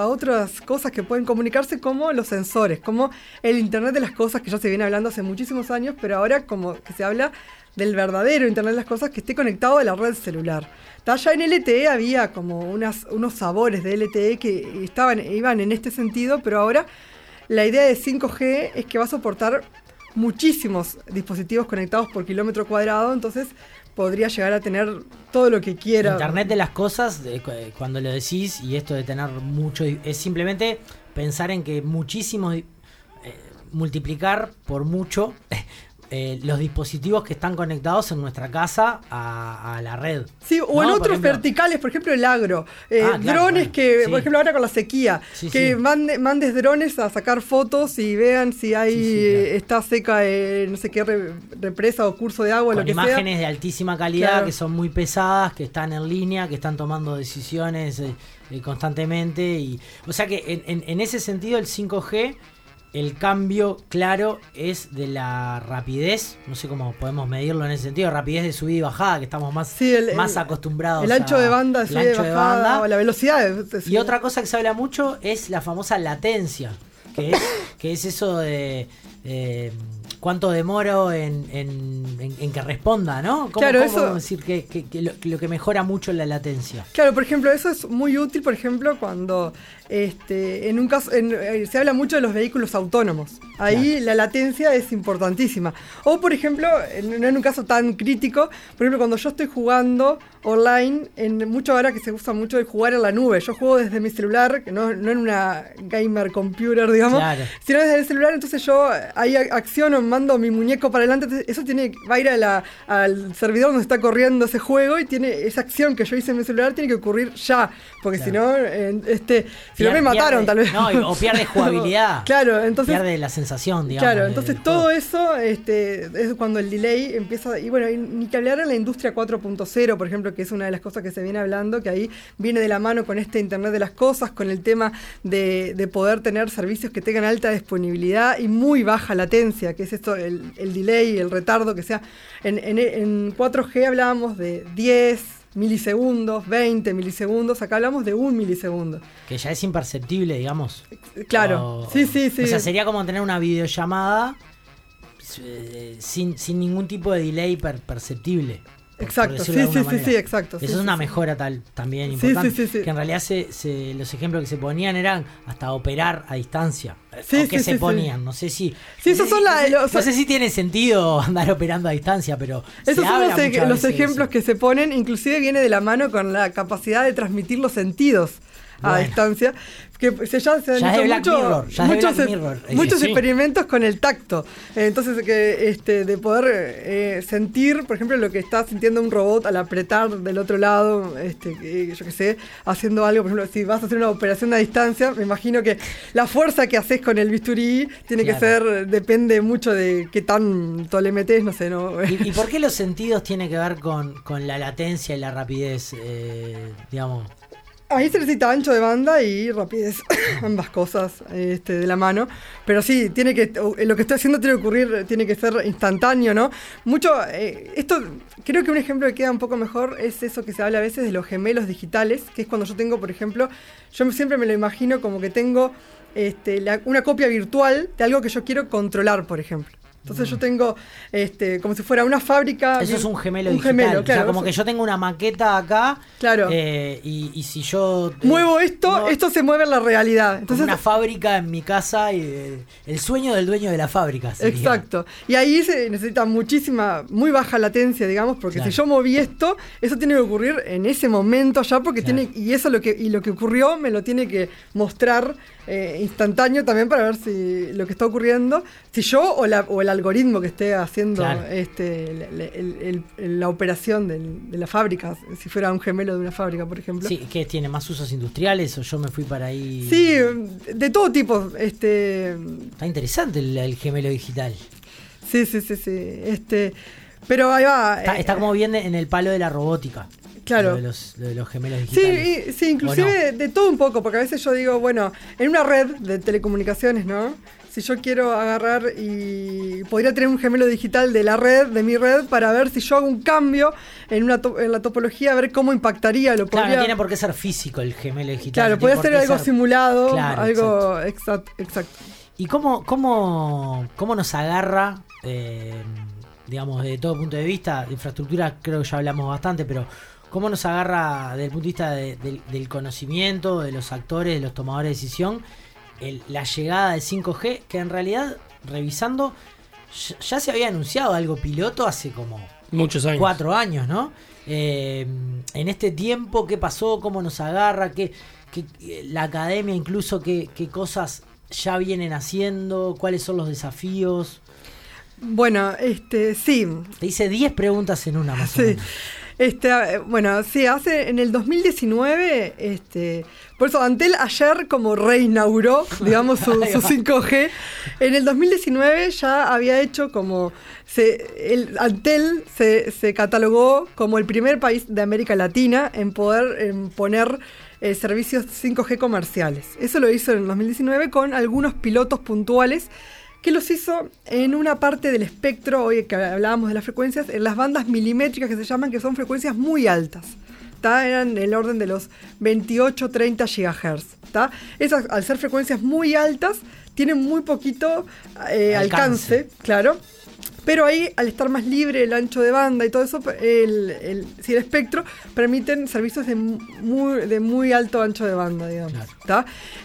cosas que pueden comunicarse, como los sensores, como el Internet de las Cosas, que ya se viene hablando hace muchísimos años, pero ahora como que se habla del verdadero Internet de las Cosas que esté conectado a la red celular. Ya en LTE había como unos sabores de LTE que iban en este sentido, pero ahora la idea de 5G es que va a soportar muchísimos dispositivos conectados por kilómetro cuadrado, entonces podría llegar a tener todo lo que quiera. Internet de las cosas, cuando lo decís, y esto de tener mucho, es simplemente pensar en que muchísimos, multiplicar por mucho los dispositivos que están conectados en nuestra casa a la red. Sí, o en otros verticales, por ejemplo el agro. Drones que, por ejemplo ahora con la sequía, mandes drones a sacar fotos y vean si está seca no sé qué represa o curso de agua, con lo que sea. Imágenes de altísima calidad, que son muy pesadas, que están en línea, que están tomando decisiones constantemente. O sea que en ese sentido el 5G... El cambio claro es de la rapidez, no sé cómo podemos medirlo en ese sentido, rapidez de subida y bajada, que estamos más acostumbrados. El ancho de banda, el ancho de banda, o la velocidad. Y otra cosa que se habla mucho es la famosa latencia, que es eso de cuánto demoro en que responda, ¿no? ¿Cómo decir que lo que mejora mucho es la latencia? Claro, por ejemplo, eso es muy útil, por ejemplo, cuando en un caso se habla mucho de los vehículos autónomos. Ahí la latencia es importantísima. O, por ejemplo, no en un caso tan crítico, por ejemplo, cuando yo estoy jugando online, mucho ahora que se usa mucho de jugar en la nube. Yo juego desde mi celular, no en una gamer computer, digamos, sino desde el celular, entonces yo ahí acciono, mando mi muñeco para adelante, eso va a ir al servidor donde está corriendo ese juego, y esa acción que yo hice en mi celular tiene que ocurrir ya, porque si no, si no me mataron tal vez. No, o pierde jugabilidad. Claro, entonces pierde la sensación, digamos. Claro, entonces todo eso es cuando el delay empieza, y bueno, ni que hablar en la industria 4.0, por ejemplo, que es una de las cosas que se viene hablando, que ahí viene de la mano con este Internet de las Cosas, con el tema de poder tener servicios que tengan alta disponibilidad y muy baja latencia, que es esto, el delay, el retardo, que sea. En 4G hablábamos de 10 milisegundos, 20 milisegundos, acá hablamos de 1 milisegundo. Que ya es imperceptible, digamos. Claro, sí. O sea, sería como tener una videollamada sin ningún tipo de delay perceptible. Exacto, sí, exacto. Eso es una mejora también importante. Sí. Que en realidad los ejemplos que se ponían eran hasta operar a distancia. Se ponían, no sé si. Sí, esos son no sé si tiene sentido andar operando a distancia, pero. Esos son los ejemplos que se ponen, inclusive viene de la mano con la capacidad de transmitir los sentidos a distancia, que se han hecho muchos experimentos con el tacto. Entonces, de poder sentir, por ejemplo, lo que está sintiendo un robot al apretar del otro lado, yo qué sé, haciendo algo. Por ejemplo, si vas a hacer una operación a distancia, me imagino que la fuerza que haces con el bisturí tiene que ser, depende mucho de qué tanto le metés, no sé, ¿no? ¿Y por qué los sentidos tienen que ver con la latencia y la rapidez, digamos? Ahí se necesita ancho de banda y rapidez, ambas cosas de la mano. Pero sí, lo que estoy haciendo tiene que ocurrir, tiene que ser instantáneo, ¿no? Esto, creo que un ejemplo que queda un poco mejor es eso que se habla a veces de los gemelos digitales, que es cuando yo tengo, por ejemplo, yo siempre me lo imagino como que tengo una copia virtual de algo que yo quiero controlar, por ejemplo. Entonces yo tengo como si fuera una fábrica. Eso es un gemelo digital. Claro, o sea, como que yo tengo una maqueta acá. Claro. Y si yo muevo esto se mueve en la realidad. Entonces, una fábrica en mi casa y el sueño del dueño de la fábrica. Sería. Exacto. Y ahí se necesita muy baja latencia, digamos, porque si yo moví esto, eso tiene que ocurrir en ese momento ya, porque lo que ocurrió me lo tiene que mostrar instantáneo también para ver si lo que está ocurriendo, si yo o el algoritmo que esté haciendo la operación de la fábrica, si fuera un gemelo de una fábrica, por ejemplo. Sí, ¿qué tiene más usos industriales o yo me fui para ahí? Sí, de todo tipo. Está interesante el gemelo digital. Sí. Pero ahí va. Está como bien en el palo de la robótica. Claro. De los gemelos digitales. Sí, inclusive de todo un poco, porque a veces yo digo, bueno, en una red de telecomunicaciones, ¿no? Si yo quiero agarrar y podría tener un gemelo digital de mi red, para ver si yo hago un cambio en la topología, a ver cómo impactaría. No tiene por qué ser físico el gemelo digital. Claro, puede ser algo simulado, algo exacto. ¿Y cómo nos agarra, digamos, desde todo punto de vista? De infraestructura creo que ya hablamos bastante, pero ¿cómo nos agarra desde el punto de vista del conocimiento, de los actores, de los tomadores de decisión, la llegada del 5G, que en realidad, revisando, ya se había anunciado algo piloto hace como muchos años, 4 años, ¿no? En este tiempo, ¿qué pasó? ¿Cómo nos agarra? ¿Qué la academia incluso, qué cosas ya vienen haciendo? ¿Cuáles son los desafíos? Bueno, sí. Te hice 10 preguntas en una más o menos. En el 2019, por eso Antel ayer como reinauguró, digamos, su 5G. En el 2019 ya había hecho Antel se catalogó como el primer país de América Latina en poder poner servicios 5G comerciales. Eso lo hizo en el 2019 con algunos pilotos puntuales, que los hizo en una parte del espectro, hoy que hablábamos de las frecuencias, en las bandas milimétricas que se llaman, que son frecuencias muy altas. Eran el orden de los 28-30 GHz. Esas, al ser frecuencias muy altas, tienen muy poquito alcance, claro. Pero ahí, al estar más libre el ancho de banda y todo eso, el espectro, permiten servicios de muy alto ancho de banda, digamos. Claro.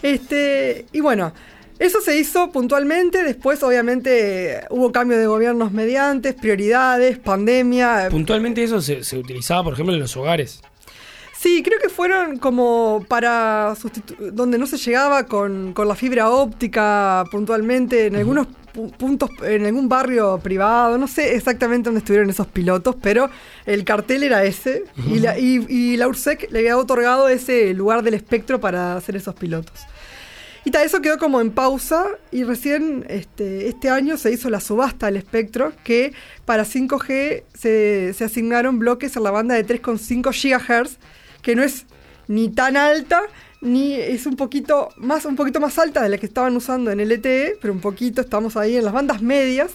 Y bueno, eso se hizo puntualmente. Después, obviamente, hubo cambio de gobiernos mediantes, prioridades, pandemia. Puntualmente eso se utilizaba, por ejemplo, en los hogares. Sí, creo que fueron como para donde no se llegaba con la fibra óptica puntualmente, en algunos puntos, en algún barrio privado. No sé exactamente dónde estuvieron esos pilotos, pero el cartel era ese. Y la URSEC le había otorgado ese lugar del espectro para hacer esos pilotos. Y eso quedó como en pausa, y recién este año se hizo la subasta del espectro, que para 5G se asignaron bloques en la banda de 3,5 GHz, que no es ni tan alta, ni es un poquito más alta de la que estaban usando en LTE, pero un poquito, estamos ahí en las bandas medias.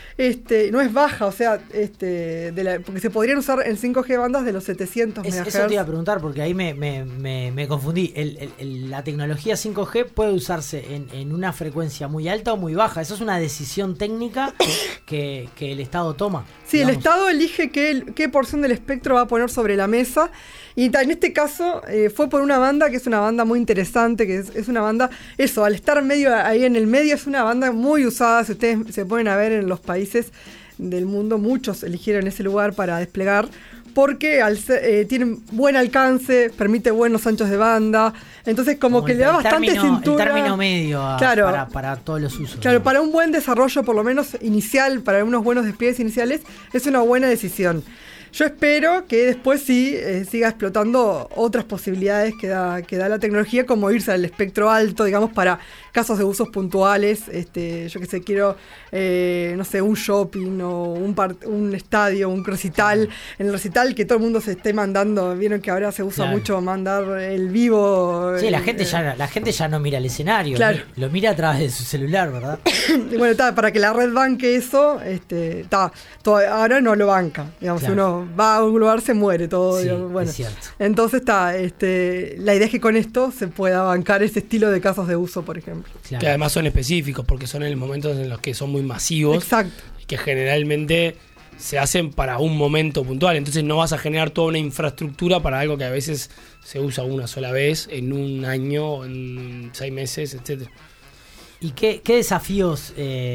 No es baja, o sea, porque se podrían usar en 5G bandas de los 700 MHz. Eso te iba a preguntar, porque ahí me confundí. La tecnología 5G puede usarse en una frecuencia muy alta o muy baja. Eso es una decisión técnica que el Estado toma. Sí, digamos. El Estado elige qué porción del espectro va a poner sobre la mesa. Y en este caso fue por una banda que es una banda muy interesante, que es una banda, eso, al estar medio ahí en el medio, es una banda muy usada. Si ustedes se ponen a ver en los países del mundo, muchos eligieron ese lugar para desplegar, porque tienen buen alcance, permite buenos anchos de banda, entonces como que le da bastante cintura. El término medio para todos los usos. Claro, para un buen desarrollo, por lo menos inicial, para unos buenos despliegues iniciales, es una buena decisión. Yo espero que después siga explotando otras posibilidades que da la tecnología, como irse al espectro alto, digamos, para casos de usos puntuales. Yo que sé, quiero, no sé, un shopping o un estadio, un recital. En el recital que todo el mundo se esté mandando. Vieron que ahora se usa mucho mandar el vivo. Sí, la gente ya no mira el escenario, claro. Lo mira a través de su celular, ¿verdad? Bueno, para que la red banque eso, ahora no lo banca. Digamos, claro. cuando va a un lugar se muere todo. Sí, digamos. Bueno, es cierto. Entonces la idea es que con esto se pueda bancar ese estilo de casos de uso, por ejemplo. Claro. Que además son específicos, porque son en momentos en los que son muy masivos. Exacto. Y que generalmente se hacen para un momento puntual. Entonces no vas a generar toda una infraestructura para algo que a veces se usa una sola vez, en un año, en 6 meses, etcétera. ¿Y qué desafíos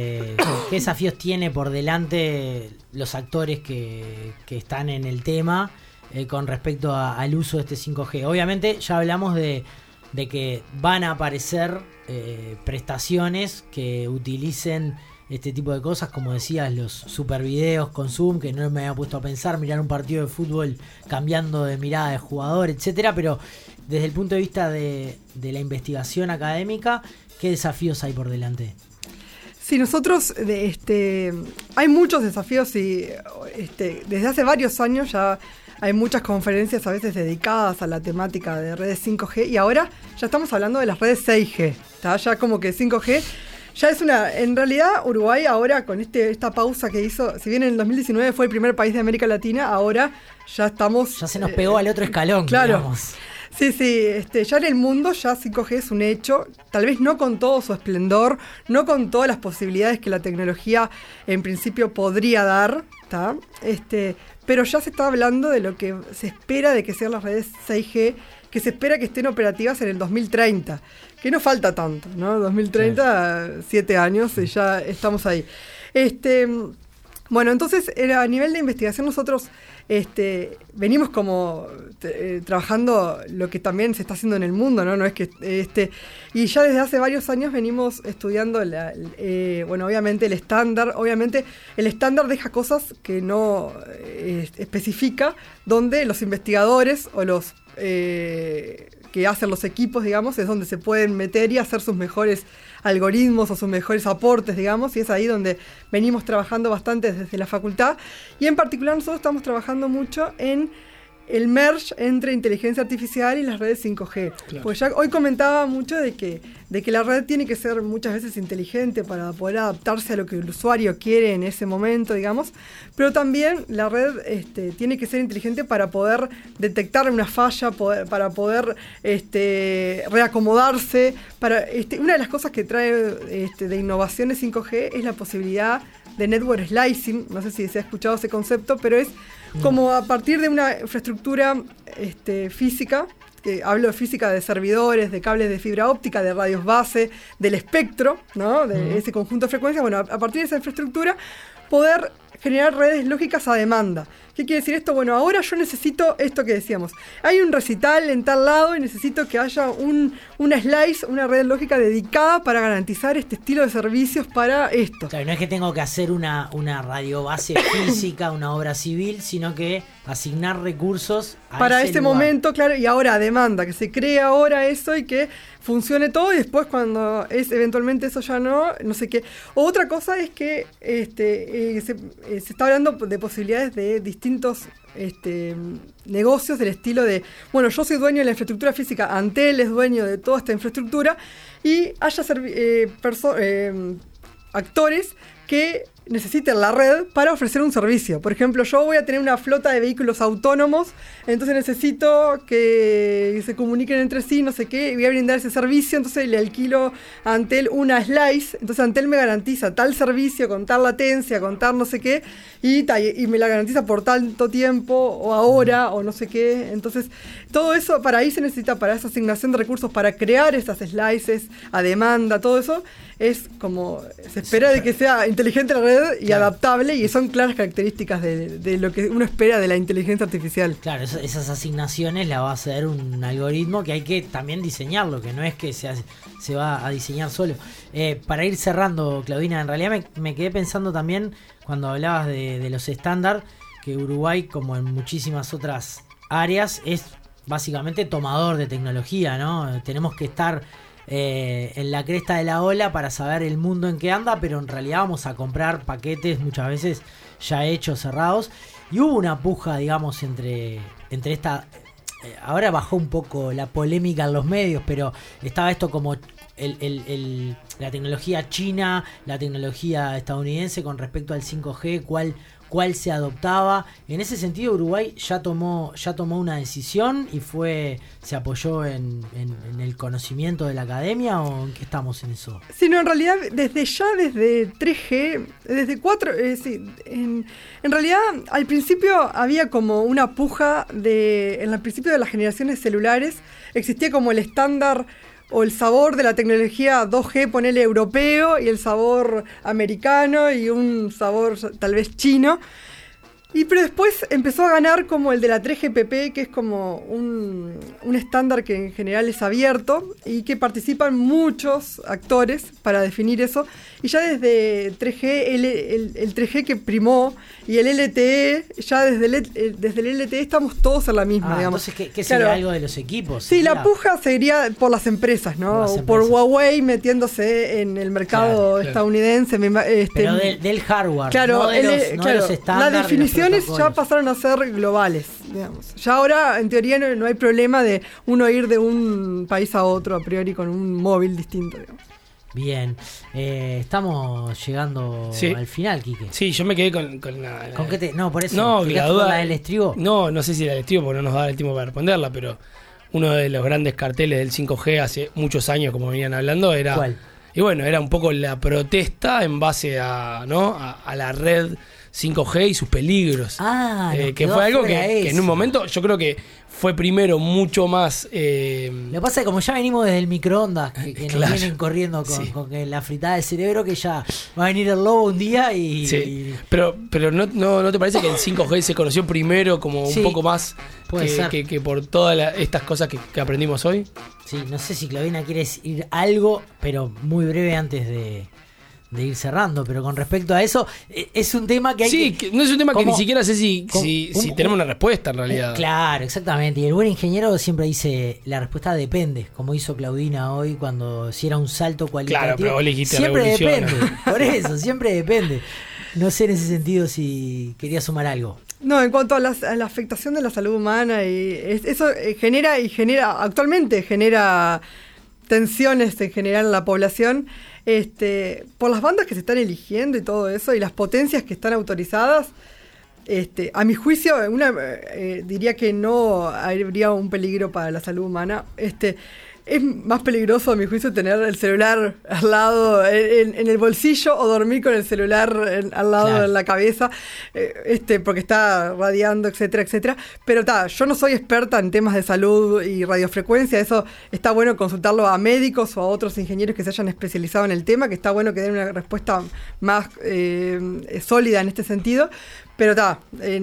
tiene por delante los actores que están en el tema con respecto al uso de este 5G? Obviamente ya hablamos de que van a aparecer prestaciones que utilicen este tipo de cosas, como decías, los super videos con Zoom, que no me había puesto a pensar, mirar un partido de fútbol cambiando de mirada de jugador, etcétera, pero desde el punto de vista de la investigación académica, ¿qué desafíos hay por delante? Sí, nosotros hay muchos desafíos y desde hace varios años ya hay muchas conferencias a veces dedicadas a la temática de redes 5G y ahora ya estamos hablando de las redes 6G, ¿tá? Ya como que 5G ya es en realidad Uruguay ahora con esta pausa que hizo, si bien en el 2019 fue el primer país de América Latina, ahora ya estamos... Ya se nos pegó al otro escalón, claro. Digamos. Sí, ya en el mundo ya 5G es un hecho, tal vez no con todo su esplendor, no con todas las posibilidades que la tecnología en principio podría dar, ¿tá? Pero ya se está hablando de lo que se espera de que sean las redes 6G, que se espera que estén operativas en el 2030, que no falta tanto, ¿no? 2030, sí. 7 años y ya estamos ahí. Bueno, entonces a nivel de investigación nosotros venimos como trabajando lo que también se está haciendo en el mundo, ¿no? No es que y ya desde hace varios años venimos estudiando obviamente el estándar. Obviamente el estándar deja cosas que no especifica, donde los investigadores o los que hacen los equipos, digamos, es donde se pueden meter y hacer sus mejores algoritmos o sus mejores aportes, digamos, y es ahí donde venimos trabajando bastante desde la facultad. Y en particular nosotros estamos trabajando mucho en el merge entre inteligencia artificial y las redes 5G. Claro. Pues ya hoy comentaba mucho de que la red tiene que ser muchas veces inteligente para poder adaptarse a lo que el usuario quiere en ese momento, digamos, pero también la red tiene que ser inteligente para poder detectar una falla, para poder reacomodarse. Una de las cosas que trae de innovaciones 5G es la posibilidad de network slicing. No sé si se ha escuchado ese concepto, pero es como a partir de una infraestructura física, que hablo de física de servidores, de cables de fibra óptica, de radios base, del espectro, ¿no? De ese conjunto de frecuencias. Bueno, a partir de esa infraestructura poder generar redes lógicas a demanda. ¿Qué quiere decir esto? Bueno, ahora yo necesito esto que decíamos. Hay un recital en tal lado y necesito que haya una slice, una red lógica dedicada para garantizar este estilo de servicios para esto. Claro, no es que tengo que hacer una radio base física, una obra civil, sino que asignar recursos a para ese ese lugar. Momento, claro, y ahora a demanda, que se cree ahora eso y que funcione todo, y después cuando eventualmente eso ya no sé qué. Otra cosa es que se está hablando de posibilidades de distintos negocios del estilo de, bueno, yo soy dueño de la infraestructura física, Antel es dueño de toda esta infraestructura, y haya actores que necesiten la red para ofrecer un servicio. Por ejemplo, yo voy a tener una flota de vehículos autónomos, entonces necesito que se comuniquen entre sí, no sé qué, y voy a brindar ese servicio, entonces le alquilo a Antel una slice, entonces Antel me garantiza tal servicio con tal latencia, con tal no sé qué, y me la garantiza por tanto tiempo, o ahora, o no sé qué. Entonces, todo eso, para ahí se necesita, para esa asignación de recursos, para crear esas slices a demanda, todo eso, es como, se espera de que sea inteligente la red y claro, adaptable, y son claras características de lo que uno espera de la inteligencia artificial. Claro, esas asignaciones la va a hacer un algoritmo que hay que también diseñarlo, que no es que se va a diseñar solo. Para ir cerrando, Claudina, en realidad me quedé pensando también cuando hablabas de los estándar, que Uruguay, como en muchísimas otras áreas, es básicamente tomador de tecnología, ¿no? Tenemos que estar en la cresta de la ola para saber el mundo en que anda, pero en realidad vamos a comprar paquetes muchas veces ya hechos, cerrados, y hubo una puja, digamos, entre esta... ahora bajó un poco la polémica en los medios, pero estaba esto como la tecnología china, la tecnología estadounidense con respecto al 5G, cuál cuál se adoptaba. En ese sentido, Uruguay ya tomó una decisión y se apoyó en el conocimiento de la academia, ¿o en qué estamos en eso? Sí, no, en realidad desde 3G, desde 4, sí, en realidad al principio había como una puja en el principio de las generaciones celulares, existía como el estándar o el sabor de la tecnología 2G, ponele europeo, y el sabor americano y un sabor tal vez chino. Pero después empezó a ganar como el de la 3GPP, que es como un estándar que en general es abierto y que participan muchos actores para definir eso. Y ya desde 3G, el 3G que primó y el LTE, ya desde el LTE estamos todos en la misma, digamos. Entonces, ¿qué sería algo de los equipos? Sí, la puja sería por las empresas, ¿no? Por Huawei metiéndose en el mercado estadounidense. Pero del hardware, claro, no de los estándares. Las definiciones ya pasaron a ser globales, digamos. Ya ahora, en teoría, no hay problema de uno ir de un país a otro a priori con un móvil distinto, digamos. Bien, estamos llegando al final, Quique. Sí, yo me quedé con la... ¿Con qué te...? No, por eso. No, la duda... ¿La del estribo? No sé si la del estribo, porque no nos da el tiempo para responderla, pero uno de los grandes carteles del 5G hace muchos años, como venían hablando, era... ¿Cuál? Y bueno, era un poco la protesta en base a la red 5G y sus peligros. Que fue algo que en un momento yo creo que fue primero mucho más... Lo que pasa es que como ya venimos desde el microondas, que nos vienen corriendo con la fritada de cerebro, que ya va a venir el lobo un día y... Sí. Pero ¿no te parece que el 5G se conoció primero como un poco más que por todas estas cosas que aprendimos hoy? Sí, no sé si Claudina quiere decir algo, pero muy breve antes de ir cerrando, pero con respecto a eso, es un tema que hay que no es un tema que ni siquiera sé si tenemos una respuesta en realidad. Claro, exactamente, y el buen ingeniero siempre dice, la respuesta depende, como hizo Claudina hoy cuando si era un salto cualitativo. Claro, pero vos le dijiste siempre depende, por eso, siempre depende. No sé en ese sentido si quería sumar algo. No, en cuanto a la afectación de la salud humana, y eso actualmente genera tensiones en general en la población, por las bandas que se están eligiendo y todo eso, y las potencias que están autorizadas. A mi juicio, diría que no habría un peligro para la salud humana. Es más peligroso, a mi juicio, tener el celular al lado, en el bolsillo, o dormir con el celular al lado de la cabeza, porque está radiando, etcétera, etcétera. Pero yo no soy experta en temas de salud y radiofrecuencia. Eso está bueno consultarlo a médicos o a otros ingenieros que se hayan especializado en el tema, que está bueno que den una respuesta más sólida en este sentido. Pero a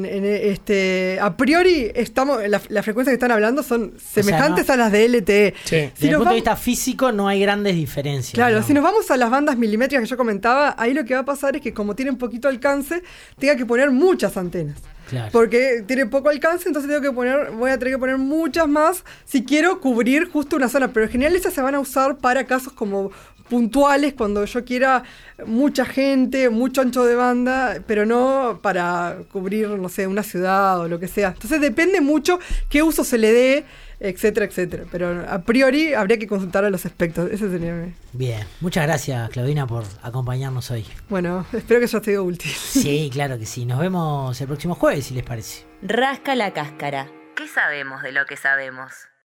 priori las frecuencias que están hablando son semejantes a las de LTE. Sí. Desde el punto de vista físico no hay grandes diferencias. Claro, digamos. Si nos vamos a las bandas milimétricas que yo comentaba, ahí lo que va a pasar es que como tienen poquito alcance, tenga que poner muchas antenas. Claro. Porque tiene poco alcance, entonces voy a tener que poner muchas más si quiero cubrir justo una zona. Pero en general esas se van a usar para casos como puntuales, cuando yo quiera mucha gente, mucho ancho de banda, pero no para cubrir, no sé, una ciudad o lo que sea. Entonces depende mucho qué uso se le dé, etcétera, etcétera. Pero a priori habría que consultar a los expertos. Ese sería... Bien, muchas gracias, Claudina, por acompañarnos hoy. Bueno, espero que haya sido útil. Sí, claro que sí. Nos vemos el próximo jueves, si les parece. Rasca la cáscara. ¿Qué sabemos de lo que sabemos?